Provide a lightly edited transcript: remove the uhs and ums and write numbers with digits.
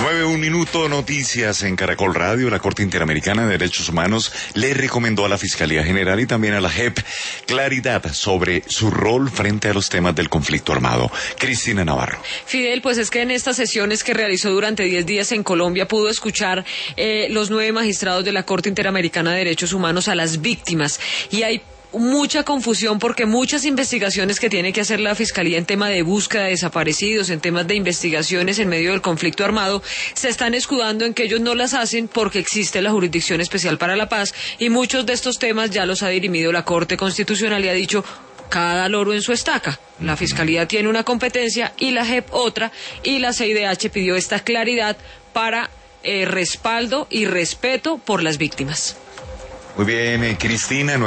9:01 noticias en Caracol Radio. La Corte Interamericana de Derechos Humanos le recomendó a la Fiscalía General y también a la JEP claridad sobre su rol frente a los temas del conflicto armado. Cristina Navarro. Fidel, pues es que en estas sesiones que realizó durante 10 días en Colombia pudo escuchar los 9 magistrados de la Corte Interamericana de Derechos Humanos a las víctimas, y hay mucha confusión porque muchas investigaciones que tiene que hacer la Fiscalía en tema de búsqueda de desaparecidos, en temas de investigaciones en medio del conflicto armado, se están escudando en que ellos no las hacen porque existe la Jurisdicción Especial para la Paz, y muchos de estos temas ya los ha dirimido la Corte Constitucional y ha dicho: cada loro en su estaca. La Fiscalía tiene una competencia y la JEP otra, y la CIDH pidió esta claridad para respaldo y respeto por las víctimas. Muy bien, Cristina.